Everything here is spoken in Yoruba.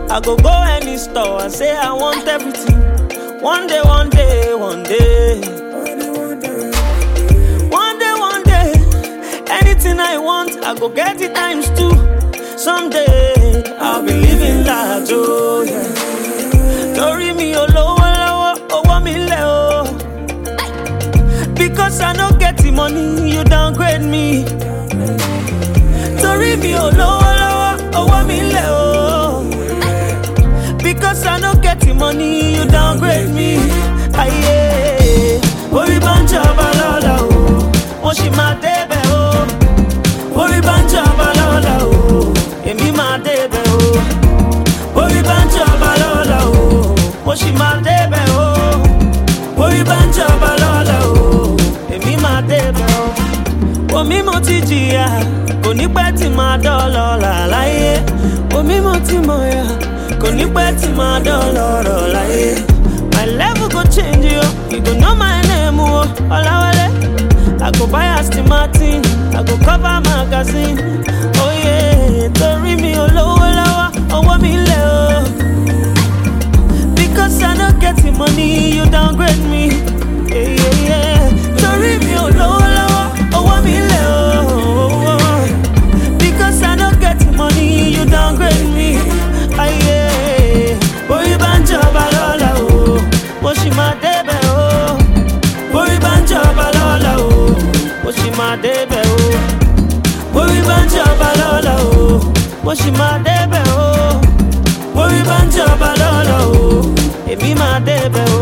I go any store and say I want everything. One day, one day, one day. One day, anything I want, I go get it times two. Someday, I'll be living large, oh yeah. Don't me oh low, oh me low. Because I don't get the money, you downgrade me. Don't me oh low, oh me low. Because I don't get the money, you downgrade me. Aye, Ori banja balola oh, Moshi ma debe oh. Ori banja balola oh, Emi ma debe oh. Ori banja balola oh, Moshi ma debe oh. Ori banja balola oh, Emi ma debe oh. Omi mo ti jìyà, kò ní pẹ́ tí máa dọ́lọ́lá láyé. Omi mo ti mọ̀yà, kò ní pẹ́ tí máa dọ́lọ́rọ̀ láyé. My level go change yo, you go know my name oh, Olawale. I go buy Aston Martin, I go cover magazine. Oh yeah, torí mi olówó lọ́wọ́, owó mi lẹ̀ oh. Because I don't get the money, you downgrade me. Yeah, yeah, yeah. Torí mi olówó lọ́wọ́, owó mi lẹ̀ oh. Because I don't get the money, you downgrade me. Aye, Ori banja balola oh, Moshi ma debe oh. Ori banja balola oh, Moshi ma debe oh. Ori banja balola oh, Moshi ma debe oh. Ori banja balola oh, Emi ma debe oh.